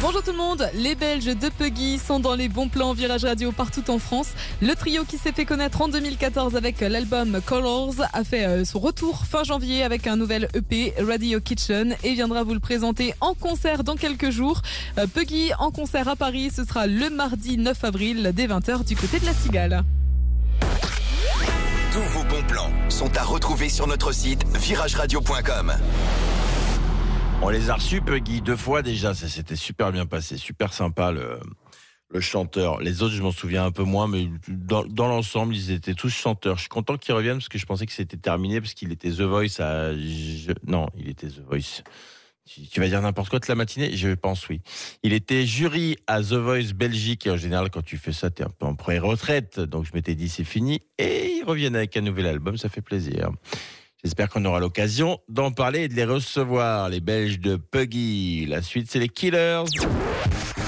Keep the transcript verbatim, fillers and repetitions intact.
Bonjour tout le monde, les Belges de Puggy sont dans les bons plans Virage Radio partout en France. Le trio qui s'est fait connaître en deux mille quatorze avec l'album Colors a fait son retour fin janvier avec un nouvel E P, Radio Kitchen, et viendra vous le présenter en concert dans quelques jours. Puggy en concert à Paris, ce sera le mardi neuf avril dès vingt heures du côté de la Cigale. Tous vos bons plans sont à retrouver sur notre site virage radio point com. On les a reçus, Puggy, deux fois déjà. Ça s'était super bien passé, super sympa le, le chanteur. Les autres, je m'en souviens un peu moins, mais dans, dans l'ensemble, ils étaient tous chanteurs. Je suis content qu'ils reviennent parce que je pensais que c'était terminé parce qu'il était The Voice à... Je... Non, il était The Voice. Tu vas dire n'importe quoi de la matinée ? Je pense oui. Il était jury à The Voice Belgique et en général, quand tu fais ça, t'es un peu en pré-retraite. Donc je m'étais dit c'est fini et ils reviennent avec un nouvel album, ça fait plaisir. J'espère qu'on aura l'occasion d'en parler et de les recevoir, les Belges de Puggy. La suite, c'est les Killers.